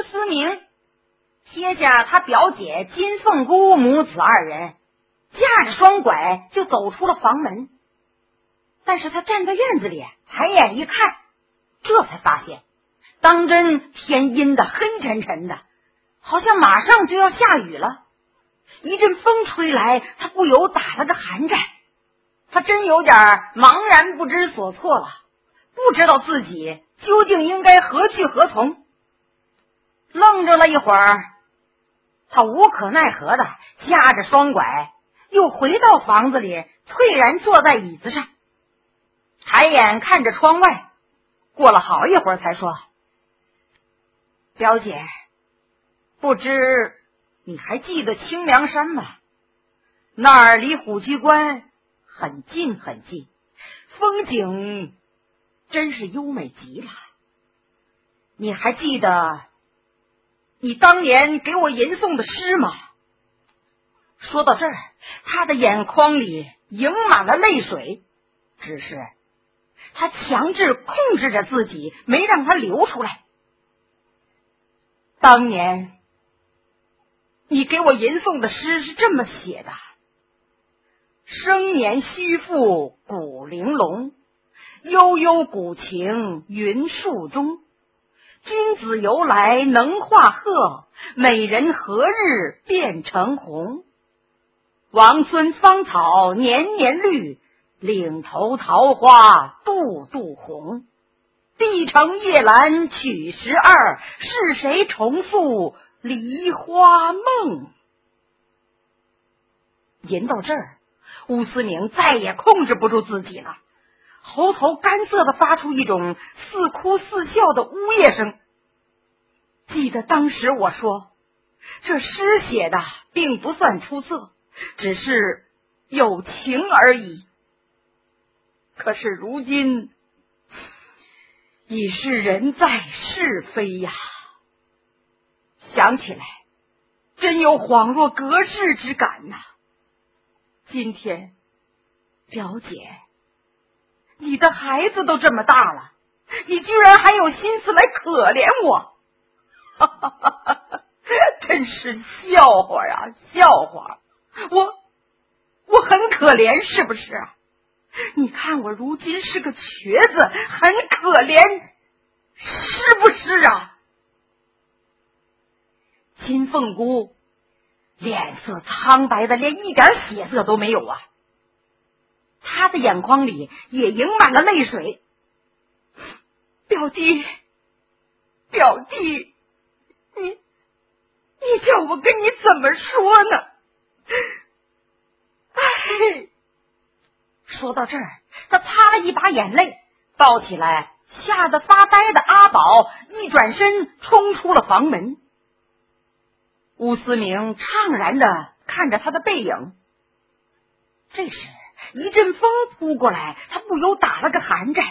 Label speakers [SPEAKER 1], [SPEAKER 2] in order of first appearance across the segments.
[SPEAKER 1] 思明接下他表姐金凤姑母子二人，架着双拐就走出了房门。但是他站在院子里，抬眼一看，这才发现当真天阴的黑沉沉的，好像马上就要下雨了。一阵风吹来，他不由打了个寒战，他真有点茫然不知所措了，不知道自己究竟应该何去何从。愣怔了一会儿，他无可奈何的夹着双拐又回到房子里，颓然坐在椅子上，抬眼看着窗外，过了好一会儿才说：表姐，不知你还记得清凉山吗？那儿离虎踞关很近很近，风景真是优美极了。你还记得你当年给我吟诵的诗吗？说到这儿，他的眼眶里盈满了泪水，只是他强制控制着自己，没让他流出来。当年你给我吟诵的诗是这么写的：生年须赋古玲珑，悠悠古琴云树中。君子由来能画鹤，美人何日变成红？王孙芳草年年绿，岭头桃花度度红。帝城夜阑曲12，是谁重塑梨花梦？吟到这儿，乌思明再也控制不住自己了，喉头干涩的发出一种似哭似笑的呜咽声。记得当时我说，这诗写的并不算出色，只是有情而已。可是如今已是人在是非呀，想起来真有恍若隔世之感呐。今天表姐，你的孩子都这么大了，你居然还有心思来可怜我，真是笑话呀，笑话！我很可怜是不是啊？你看我如今是个瘸子，很可怜是不是啊？金凤姑脸色苍白的连一点血色都没有啊，她的眼眶里也盈满了泪水。表弟，你叫我跟你怎么说呢？哎，说到这儿，他擦了一把眼泪，抱起来吓得发呆的阿宝一转身冲出了房门。乌思明怅然的看着他的背影，这时一阵风扑过来，他不由打了个寒战。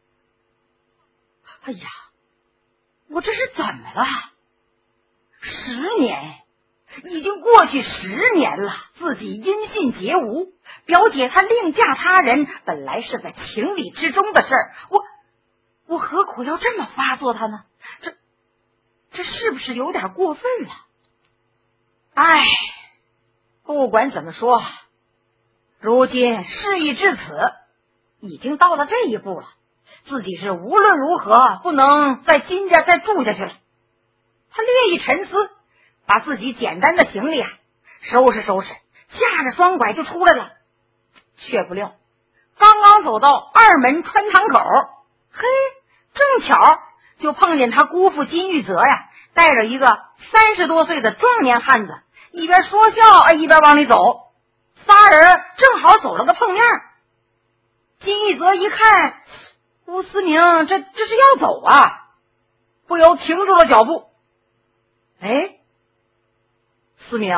[SPEAKER 1] 哎呀，我这是怎么了？10年，已经过去10年了，自己音信皆无。表姐她另嫁他人，本来是在情理之中的事儿，我何苦要这么发作他呢？这是不是有点过分了？哎，不管怎么说，如今事已至此，已经到了这一步了，自己是无论如何不能在金家再住下去了。他略一沉思，把自己简单的行李收拾收拾，架着双拐就出来了。却不料刚刚走到2门穿堂口，嘿，正巧就碰见他姑父金玉泽呀，带着一个30多岁的壮年汉子，一边说笑一边往里走。仨人正好走了个碰面。金玉泽一看乌思明这是要走啊，不由停住了脚步。哎，思明，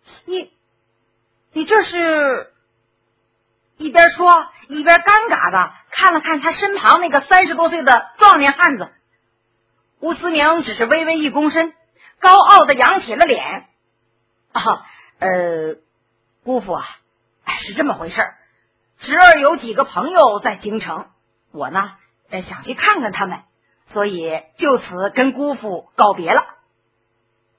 [SPEAKER 1] 你这是？一边说一边尴尬的看了看他身旁那个30多岁的壮年汉子。乌思明只是微微一躬身，高傲的扬起了脸。姑父啊，是这么回事，侄儿有几个朋友在京城，我呢想去看看他们，所以就此跟姑父告别了。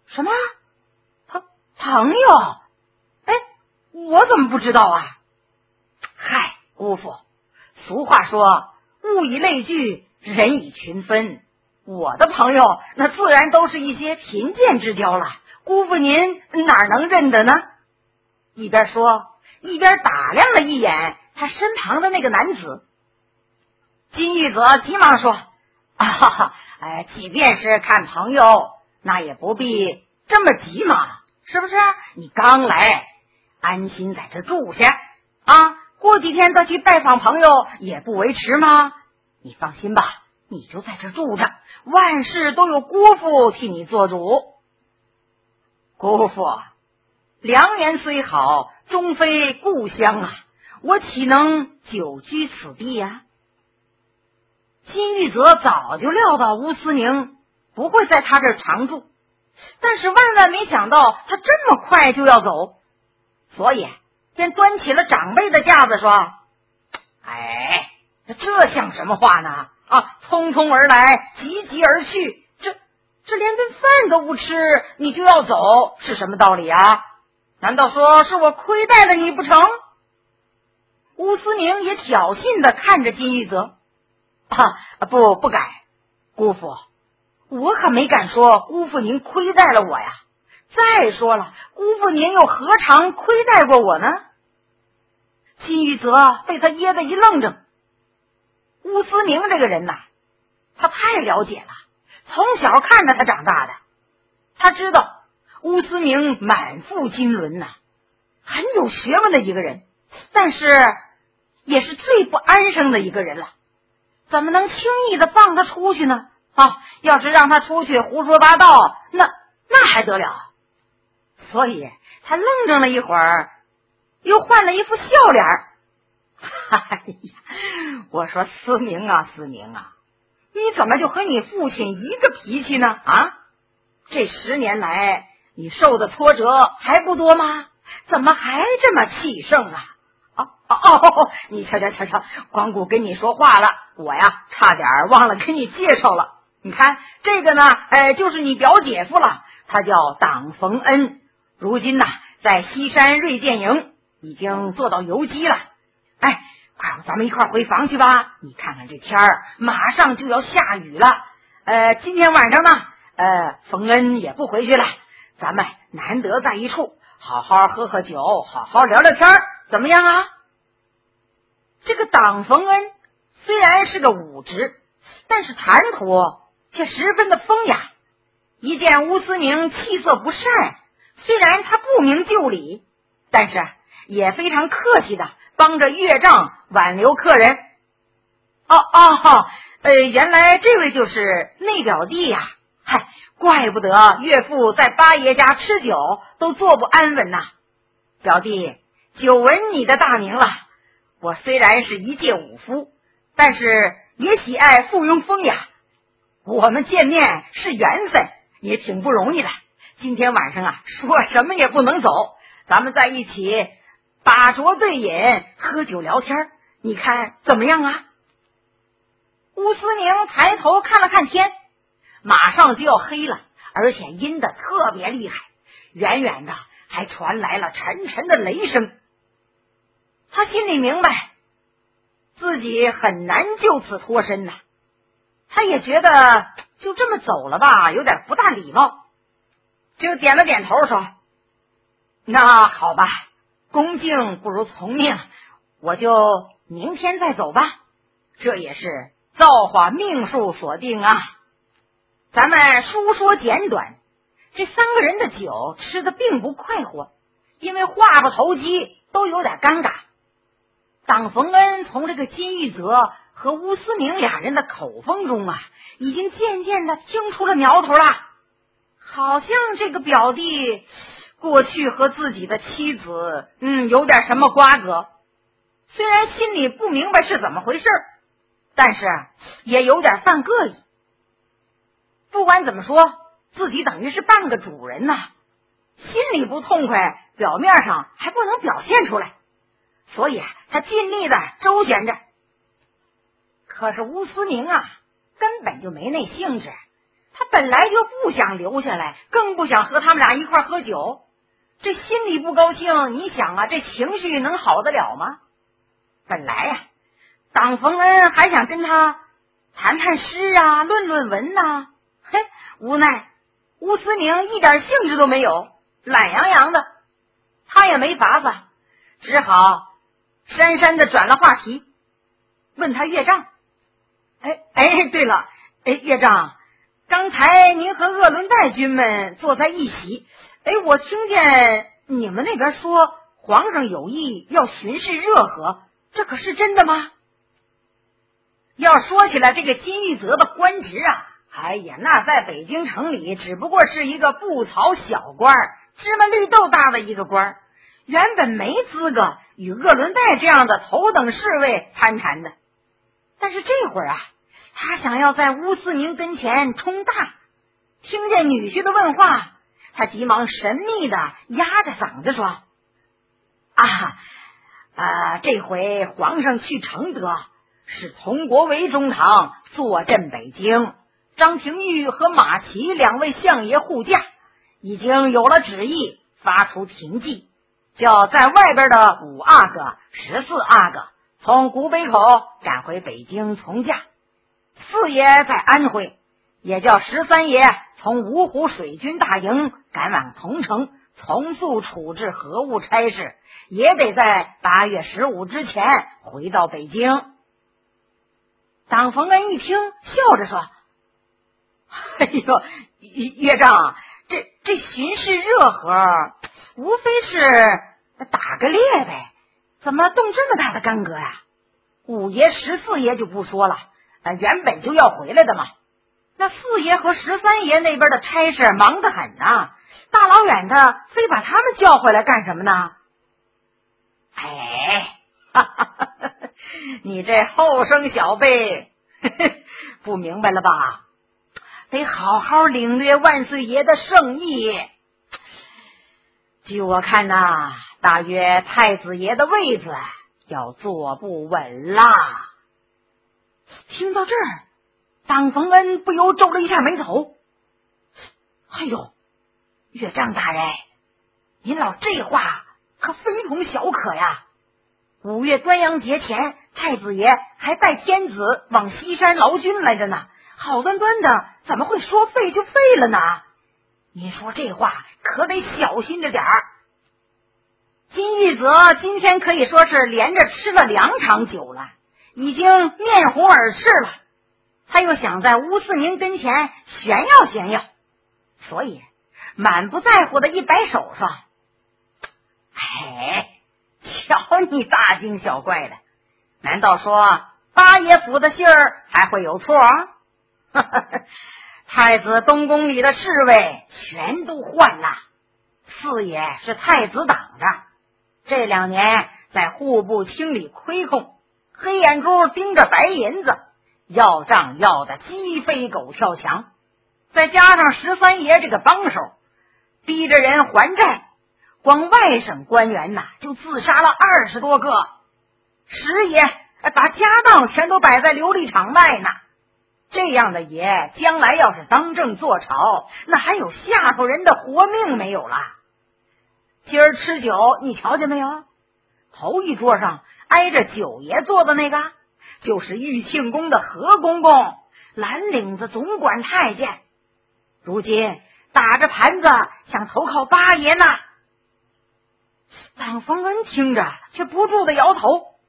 [SPEAKER 1] 什么？朋友？哎，我怎么不知道啊？嗨，姑父，俗话说物以类聚，人以群分，我的朋友那自然都是一些贫贱之交了，姑父您哪能认得呢？一边说一边打量了一眼他身旁的那个男子。金玉泽急忙说：即便是看朋友，那也不必这么急嘛，是不是？你刚来，安心在这住下啊，过几天再去拜访朋友也不为迟吗？你放心吧，你就在这住着，万事都有姑父替你做主。姑父，良缘虽好，终非故乡啊，我岂能久居此地啊？金玉泽早就料到吴思宁不会在他这儿常住，但是万万没想到他这么快就要走，所以便端起了长辈的架子说：这像什么话呢？匆匆而来，急急而去，这连顿饭都不吃你就要走，是什么道理啊？难道说是我亏待了你不成？吴思宁也挑衅地看着金玉泽。不敢，姑父，我可没敢说姑父您亏待了我呀。再说了，姑父您又何尝亏待过我呢？金玉泽被他噎得一愣怔。吴思明这个人呐，他太了解了，从小看着他长大的，他知道吴思明满腹经纶呐，很有学问的一个人，但是也是最不安生的一个人了。怎么能轻易的放他出去呢？要是让他出去胡说八道，那还得了？所以他愣怔了一会儿，又换了一副笑脸。我说思明啊，你怎么就和你父亲一个脾气呢？这10年来你受的挫折还不多吗？怎么还这么气盛啊？你瞧，光顾跟你说话了，我呀差点忘了给你介绍了。你看这个呢，就是你表姐夫了，他叫党逢恩，如今呢在西山瑞建营已经做到游击了。快，咱们一块回房去吧。你看看这天儿马上就要下雨了，今天晚上呢逢恩也不回去了，咱们难得在一处，好好喝喝酒，好好聊聊天，怎么样啊？这个党逢恩虽然是个武职，但是谈吐却十分的风雅。一见吴思明气色不善，虽然他不明就里，但是也非常客气的帮着岳丈挽留客人。原来这位就是内表弟呀。怪不得岳父在八爷家吃酒都坐不安稳呐。表弟，久闻你的大名了，我虽然是一介武夫，但是也喜爱附庸风雅。我们见面是缘分，也挺不容易的。今天晚上说什么也不能走，咱们在一起把酌对饮，喝酒聊天，你看怎么样啊？吴思明抬头看了看天，马上就要黑了，而且阴得特别厉害，远远的还传来了沉沉的雷声。他心里明白自己很难就此脱身呐，他也觉得就这么走了吧，有点不大礼貌，就点了点头说：那好吧，恭敬不如从命，我就明天再走吧，这也是造化命数所定啊。咱们书说简短，这3个人的酒吃得并不快活，因为话不投机，都有点尴尬。党逢恩从这个金玉泽和吴思明俩人的口风中已经渐渐的听出了苗头了，好像这个表弟过去和自己的妻子有点什么瓜葛，虽然心里不明白是怎么回事，但是也有点犯膈应。不管怎么说，自己等于是半个主人呐，心里不痛快，表面上还不能表现出来，所以他尽力的周旋着。可是吴思明根本就没那兴致， 他本来就不想留下来，更不想和他们俩一块喝酒。这心里不高兴，你想啊，这情绪能好得了吗？本来呀，党逢恩还想跟他谈谈诗啊，论论文呐，嘿，无奈吴思宁一点兴致都没有，懒洋洋的。他也没法子，只好讪讪的转了话题，问他岳丈。对了，岳丈，刚才您和鄂伦代军们坐在一起，我听见你们那边说皇上有意要巡视热河，这可是真的吗？要说起来，这个金玉泽的官职啊，那在北京城里只不过是一个布草小官，芝麻绿豆大的一个官，原本没资格与鄂伦代这样的头等侍卫攀谈的。但是这会儿啊，他想要在乌思宁跟前冲大，听见女婿的问话，他急忙神秘的压着嗓子说：这回皇上去承德，是佟国维中堂坐镇北京，张廷玉和马齐两位相爷护驾，已经有了旨意，发出停骑，叫在外边的5阿哥、14阿哥从古北口赶回北京从驾。4爷在安徽，也叫13爷从芜湖水军大营赶往桐城，从速处置河务差事，也得在8月15之前回到北京。党逢恩一听，笑着说：岳丈，这巡视热河无非是打个猎呗，怎么动这么大的干戈呀？5爷、14爷就不说了，原本就要回来的嘛。那4爷和13爷那边的差事忙得很呐，大老远的非把他们叫回来干什么呢？你这后生小辈不明白了吧？得好好领略万岁爷的圣意。据我看呐，大约太子爷的位子要坐不稳啦。听到这儿，党逢恩不由皱了一下眉头。岳丈大人，您老这话可非同小可呀。5月端阳节前，太子爷还带天子往西山劳军来着呢，好端端的怎么会说废就废了呢？您说这话可得小心着点儿。金玉泽今天可以说是连着吃了2场酒了，已经面红耳赤了。他又想在乌思宁跟前炫耀炫耀，所以满不在乎的一摆手说：瞧你大惊小怪的，难道说8爷府的信儿还会有错啊？太子东宫里的侍卫全都换了，4爷是太子党的，这2年在户部清理亏空，黑眼珠盯着白银子，要账要的鸡飞狗跳墙，再加上13爷这个帮手，逼着人还债，光外省官员呐就自杀了20多个，10爷把家当全都摆在琉璃厂外呢。这样的爷将来要是当政做朝，那还有下头人的活命没有了。今儿吃酒你瞧见没有？头一桌上挨着9爷坐的那个，就是玉庆宫的何公公，蓝领子总管太监，如今打着盘子想投靠8爷呢。党逢恩听着却不住的摇头。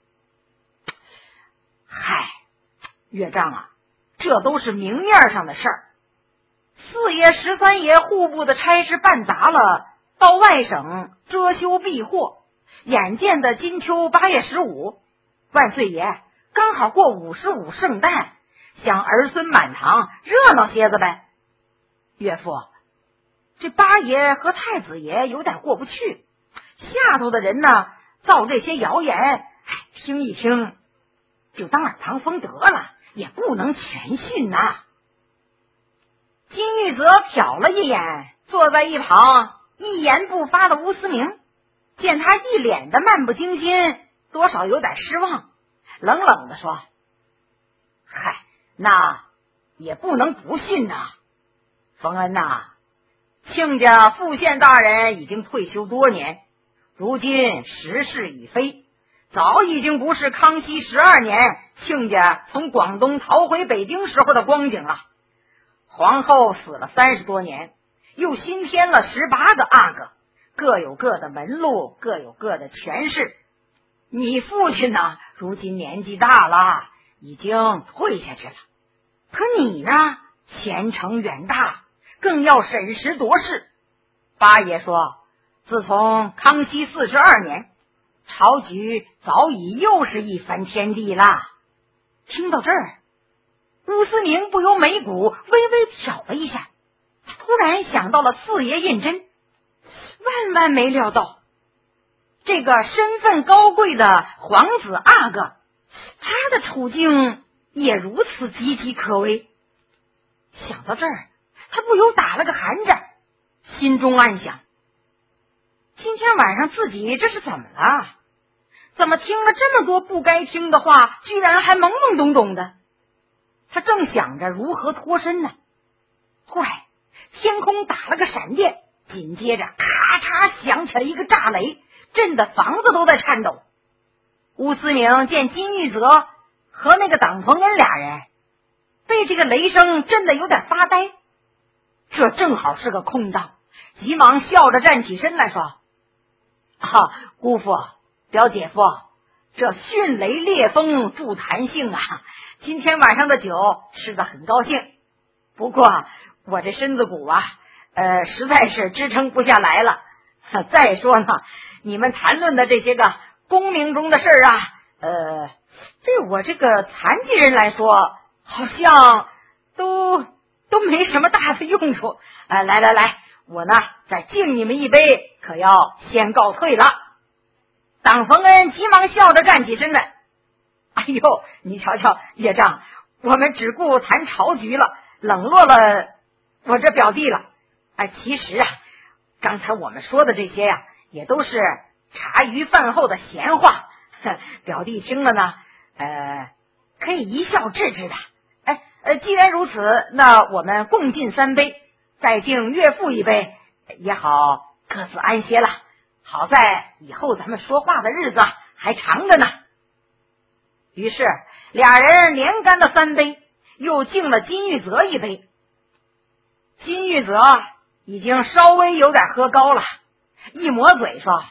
[SPEAKER 1] 岳丈啊，这都是明面上的事儿。4爷、13爷户部的差事办砸了，到外省遮羞避祸，眼见的金秋8月15，万岁爷刚好过55圣诞，想儿孙满堂，热闹些个呗。岳父，这8爷和太子爷有点过不去，下头的人呢造这些谣言，听一听就当耳旁风得了，也不能全信呐。金玉泽瞟了一眼坐在一旁一言不发的吴思明，见他一脸的漫不经心，多少有点失望，冷冷的说：那也不能不信呐。 冯恩呐，亲家副县大人已经退休多年，如今时势已非，早已经不是康熙12年亲家从广东逃回北京时候的光景了。皇后死了30多年，又新添了18个阿哥，各有各的门路，各有各的权势。你父亲呢，如今年纪大了，已经退下去了。可你呢，前程远大，更要审时度势。八爷说，自从康熙42年，朝局早已又是一番天地了。听到这儿，乌思明不由眉骨微微挑了一下，他突然想到了四爷胤禛，万万没料到，这个身份高贵的皇子阿哥，他的处境也如此岌岌可危。想到这儿，他不由打了个寒战，心中暗想，今天晚上自己这是怎么了？怎么听了这么多不该听的话，居然还懵懵懂懂的？他正想着如何脱身呢，突然天空打了个闪电，紧接着咔嚓响起了一个炸雷，震得房子都在颤抖。乌思明见金玉泽和那个党冯恩俩人被这个雷声震得有点发呆，这正好是个空档，急忙笑着站起身来说，姑父表姐夫，这迅雷烈风助弹性啊，今天晚上的酒吃得很高兴，不过我这身子骨啊实在是支撑不下来了。再说呢，你们谈论的这些个功名中的事儿啊，对我这个残疾人来说，好像都没什么大的用处。来，我呢再敬你们一杯，可要先告退了。党冯恩急忙笑着站起身来，哎呦，你瞧瞧叶丈，我们只顾谈朝局了，冷落了我这表弟了。其实啊，刚才我们说的这些呀，也都是茶余饭后的闲话，表弟听了呢可以一笑置之的。既然如此，那我们共进3杯，再敬岳父一杯，也好各自安歇了。好在以后咱们说话的日子还长着呢。于是俩人连干了3杯，又敬了金玉泽一杯。金玉泽已经稍微有点喝高了，一抹嘴说，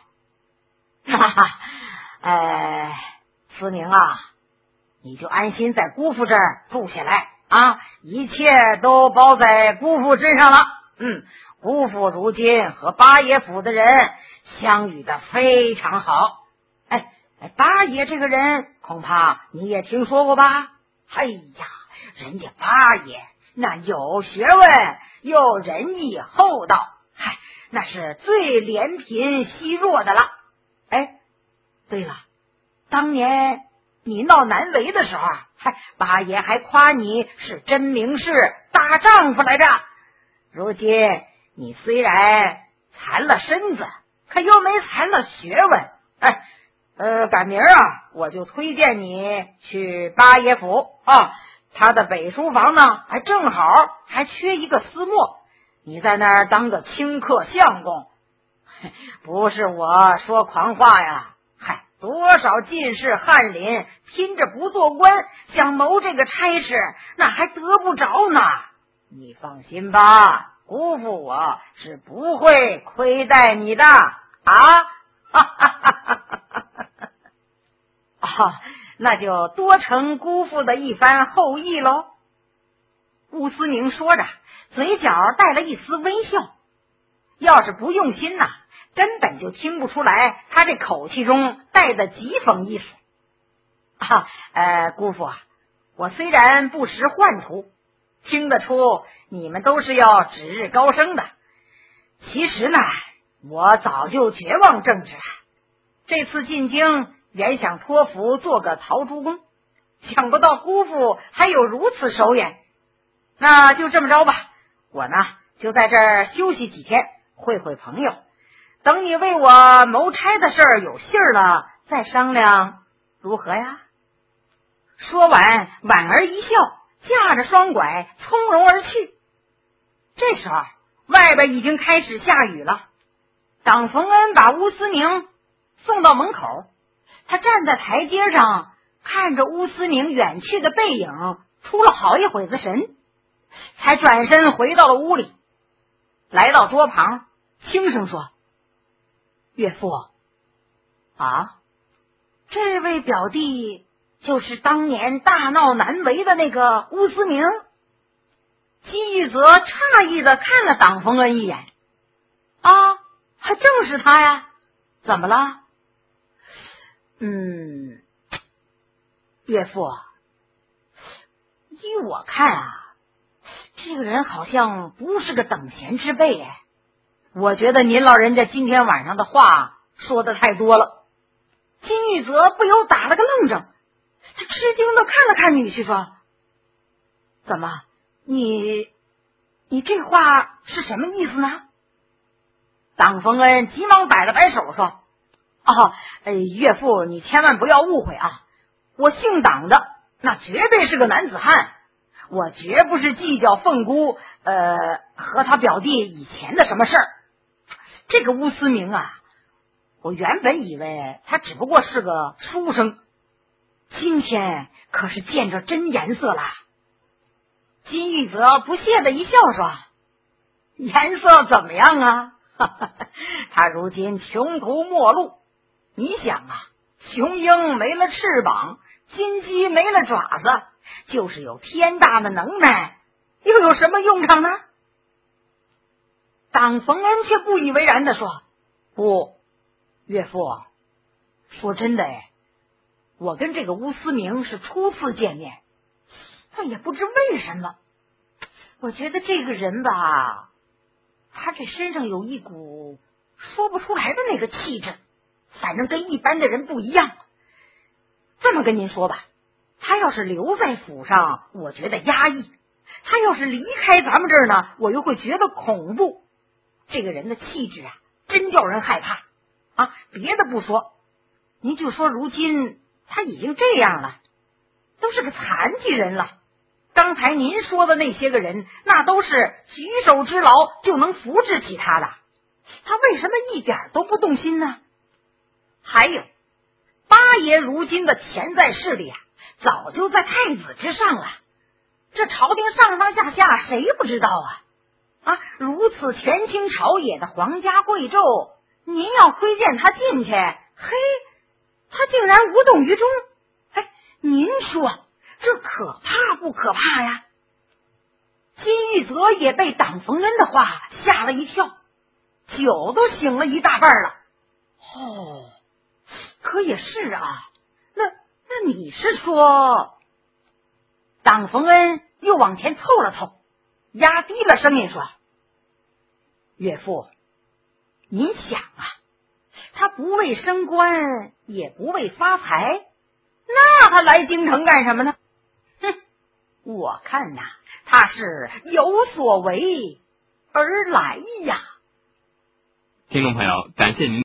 [SPEAKER 1] 思明啊，你就安心在姑父这儿住下来啊，一切都包在姑父身上了。姑父如今和八爷府的人相遇的非常好。八爷这个人恐怕你也听说过吧？人家八爷那有学问又仁义厚道，那是最怜贫惜弱的了。对了，当年你闹难为的时候，八爷还夸你是真名士大丈夫来着。如今你虽然残了身子，可又没残了学问。赶明儿我就推荐你去八爷府他的北书房呢，正好还缺一个司墨，你在那儿当个清客相公。不是我说狂话呀，多少进士翰林拼着不做官，想谋这个差事，那还得不着呢。你放心吧，姑父我是不会亏待你的那就多承姑父的一番厚意喽。乌思明说着，嘴角带了一丝微笑，要是不用心根本就听不出来他这口气中带的讥讽意思。姑父我虽然不识宦途，听得出你们都是要指日高升的。其实呢，我早就绝望政治了，这次进京原想托福做个陶朱公，想不到姑父还有如此手眼。那就这么着吧，我呢就在这儿休息几天，会朋友，等你为我谋差的事儿有信儿了再商量，如何呀？说完，婉儿一笑，架着双拐从容而去。 这时候外边已经开始下雨了。党逢恩把乌思明送到门口，他站在台阶上看着乌思明远去的背影，出了好一会子神，才转身回到了屋里，来到桌旁，轻声说：“岳父啊，这位表弟就是当年大闹南围的那个乌思明。”金玉泽诧异的看了党逢恩一眼，啊，还正是他呀，怎么了？岳父，依我看啊，这个人好像不是个等闲之辈哎。我觉得您老人家今天晚上的话说的太多了。金玉泽不由打了个愣怔，他吃惊的看了看女婿说：“怎么，你这话是什么意思呢？”党逢恩急忙摆了摆手说：“岳父，你千万不要误会啊，我姓党的那绝对是个男子汉，我绝不是计较凤姑和他表弟以前的什么事儿。这个乌思明啊，我原本以为他只不过是个书生，今天可是见着真颜色了。”金玉泽不屑的一笑说：“颜色怎么样啊？他如今穷途末路，你想啊，雄鹰没了翅膀，金鸡没了爪子，就是有天大的能耐，又有什么用场呢？”党逢恩却不以为然的说：“不，岳父，说真的我跟这个乌思明是初次见面，也不知为什么，我觉得这个人吧，他这身上有一股说不出来的那个气质，反正跟一般的人不一样。这么跟您说吧，他要是留在府上，我觉得压抑；他要是离开咱们这儿呢，我又会觉得恐怖。这个人的气质啊，真叫人害怕啊！别的不说，您就说如今他已经这样了，都是个残疾人了。刚才您说的那些个人，那都是举手之劳就能扶持起他的，他为什么一点都不动心呢？还有，八爷如今的潜在势力啊，早就在太子之上了，这朝廷上上下下谁不知道啊？如此权倾朝野的皇家贵胄，您要推荐他进去，嘿，他竟然无动于衷。您说这可怕不可怕呀？金玉泽也被党逢恩的话吓了一跳，酒都醒了一大半了。可也是啊，那你是说？党逢恩又往前凑了凑，压低了声音说：“岳父，您想啊，他不为升官，也不为发财，那他来京城干什么呢？我看呐，他是有所为而来呀。”
[SPEAKER 2] 听众朋友，感谢您